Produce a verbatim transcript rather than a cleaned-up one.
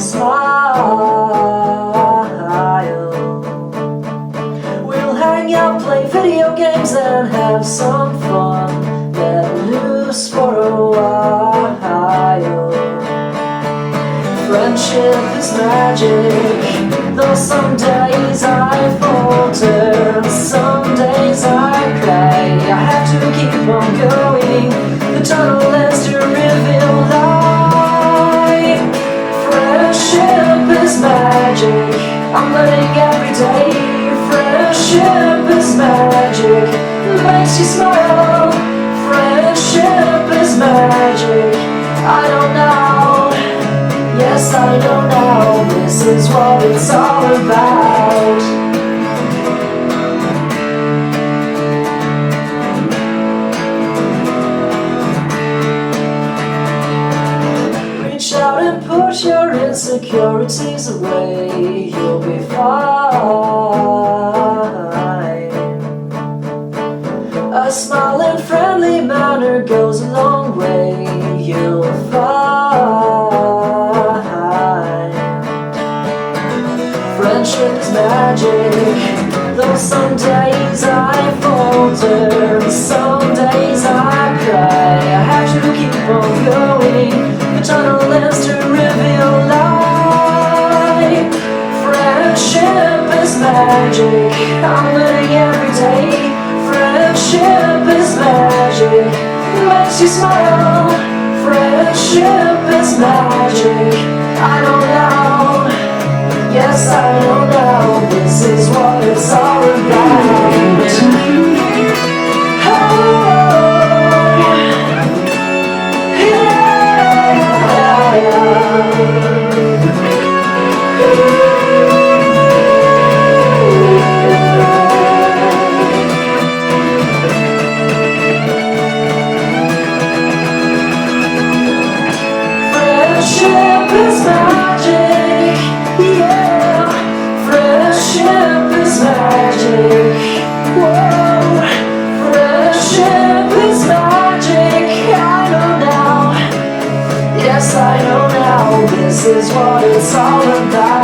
smile. We'll hang out, play video games and have some fun. Let loose for a while. Friendship is magic, though some days I falter, some days I cry. I have to keep on going, the tunnel ends to reveal light. Friendship is magic, I'm learning every day. Friendship is magic, makes you smile. Friendship is magic, I don't know. Yes, I know now, this is what it's all about. Reach out and put your insecurities away, you'll be fine. A smile and friendly manner goes a long way, you'll find. Friendship is magic, though some days I falter, some days I cry. I have to keep on going, the tunnel ends to reveal light. Friendship is magic, I'm learning every day. Friendship is magic, makes you smile. Friendship is magic, I don't know. Yes, I know now, this is what it's all about. Oh, friendship is magic, yeah. Friendship is magic, whoa. Friendship is magic, I know now. Yes, I know now, this is what it's all about.